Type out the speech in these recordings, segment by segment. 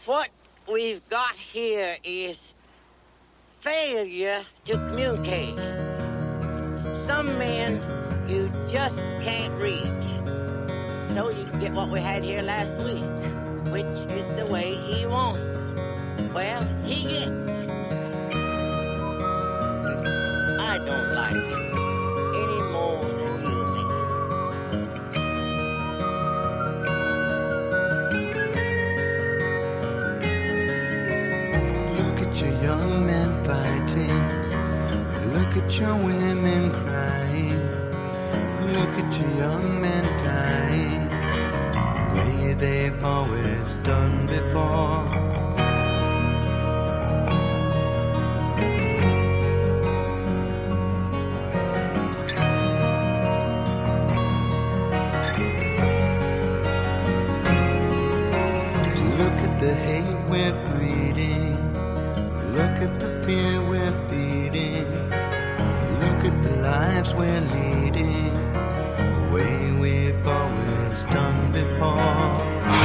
What we've got here is failure to communicate. Some men you just can't reach. So you get what we had here last week, which is the way he wants it. Well, he gets it. I don't like it any more than you do. Look at your young men fighting. Look at your women crying. Look at your young men dying the way they've always done before. Look at the hate we're breeding. Look at the fear we're feeding. Look at the lives we're leading the way we've always done before.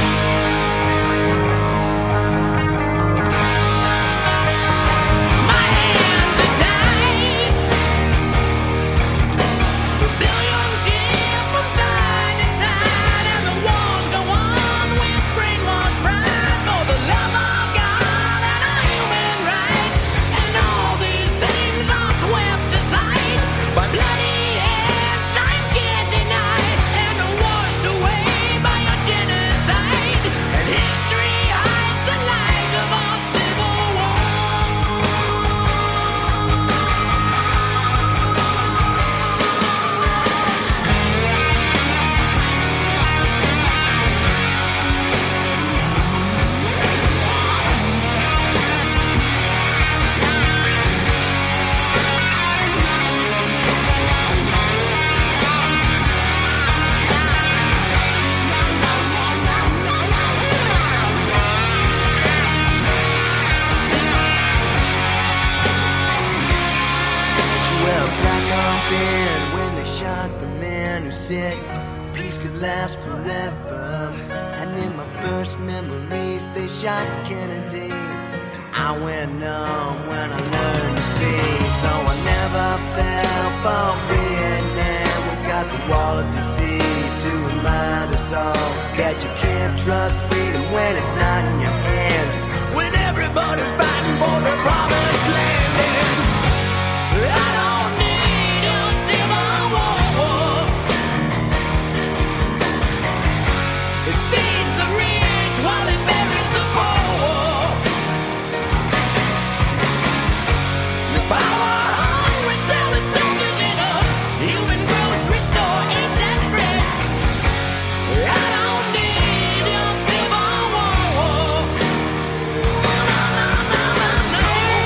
When they shot the man who said peace could last forever, and in my first memories they shot Kennedy. I went numb when I learned to see, so I never fell for Vietnam. We got the wall of disease to remind us all that you can't trust freedom when it's not in your hands, when everybody's fighting for the promised land. I don't need a civil war. It feeds the rich while it buries the poor. The power hungry selling soldiers in a human grocery store. Ain't that bread? I don't need a civil war. No.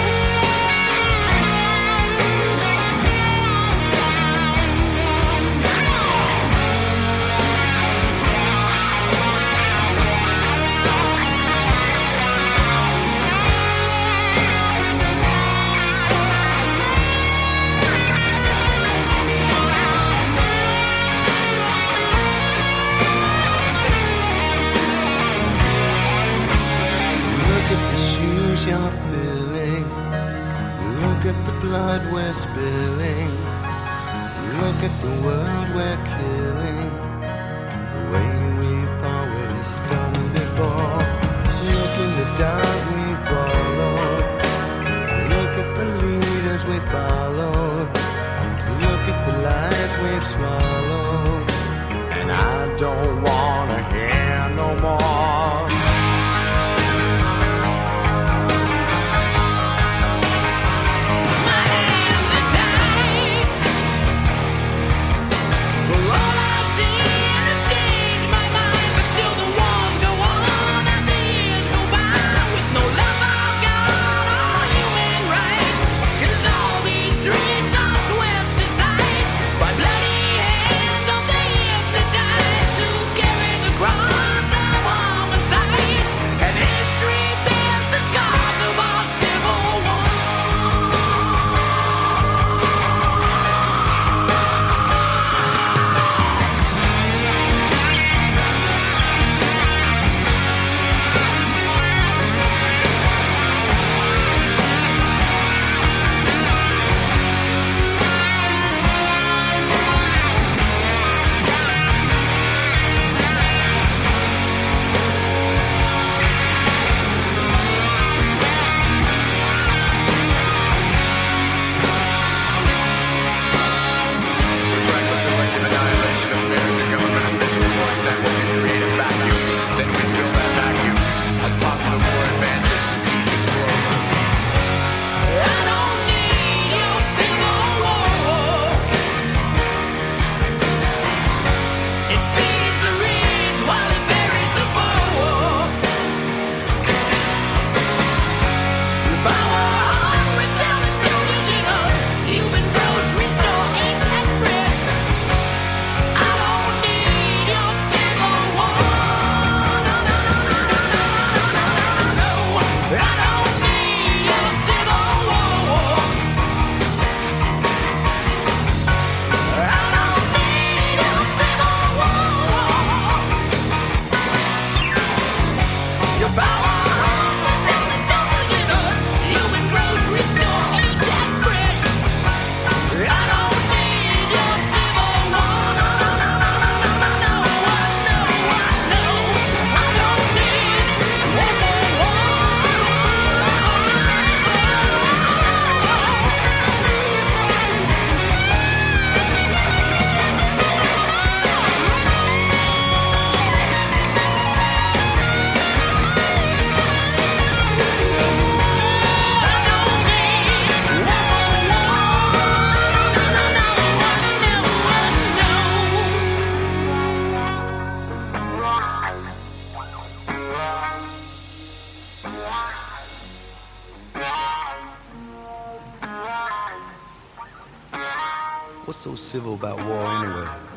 Look at the shoes you're filling. Look at the blood we're spilling. Look at the world we're killing the way we've always done before. Look in the dark we followed. Look at the leaders we followed. Look at the lies we've swallowed. And I don't wanna hear no more. By bloody hands of the hypnotized who carry What's so civil about war anyway?